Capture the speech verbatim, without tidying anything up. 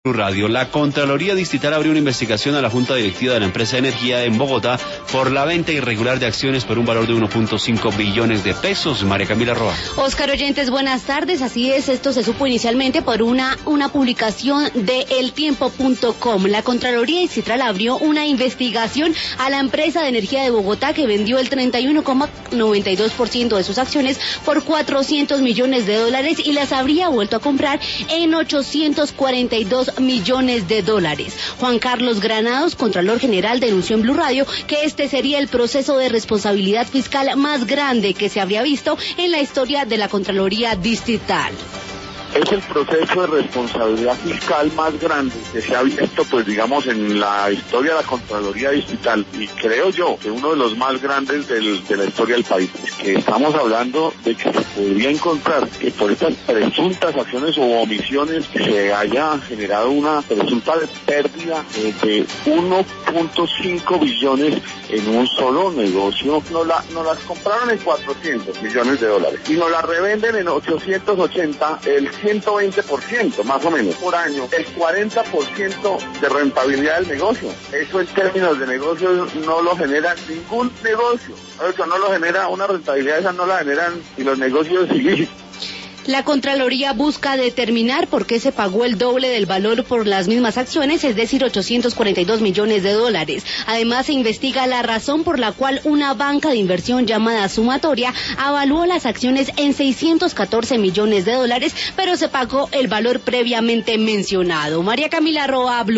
Radio. La Contraloría Distrital abrió una investigación a la Junta Directiva de la empresa de energía en Bogotá por la venta irregular de acciones por un valor de uno punto cinco billones de pesos. María Camila Roa. Oscar Oyentes, buenas tardes. Así es, esto se supo inicialmente por una, una publicación de el tiempo punto com. La Contraloría Distrital abrió una investigación a la empresa de energía de Bogotá que vendió el treinta y uno coma noventa y dos por ciento de sus acciones por cuatrocientos millones de dólares y las habría vuelto a comprar en ochocientos cuarenta y dos millones de dólares. Juan Carlos Granados, Contralor General, denunció en Blue Radio que este sería el proceso de responsabilidad fiscal más grande que se habría visto en la historia de la Contraloría Distrital. Es el proceso de responsabilidad fiscal más grande que se ha visto, pues digamos, en la historia de la Contraloría Distrital, y creo yo que uno de los más grandes del, de la historia del país. Que estamos hablando de que se podría encontrar que por estas presuntas acciones o omisiones se haya generado una presunta pérdida eh, de uno punto cinco billones en un solo negocio. Nos, la, nos las compraron en cuatrocientos millones de dólares y nos las revenden en ochocientos ochenta, el ciento veinte por ciento más o menos por año, el cuarenta por ciento de rentabilidad del negocio. Eso en términos de negocio no lo genera ningún negocio. Eso no lo genera, una rentabilidad esa no la generan ni los negocios ilícitos. La Contraloría busca determinar por qué se pagó el doble del valor por las mismas acciones, es decir, ochocientos cuarenta y dos millones de dólares. Además, se investiga la razón por la cual una banca de inversión llamada Sumatoria avalúo las acciones en seiscientos catorce millones de dólares, pero se pagó el valor previamente mencionado. María Camila Roa, Blue.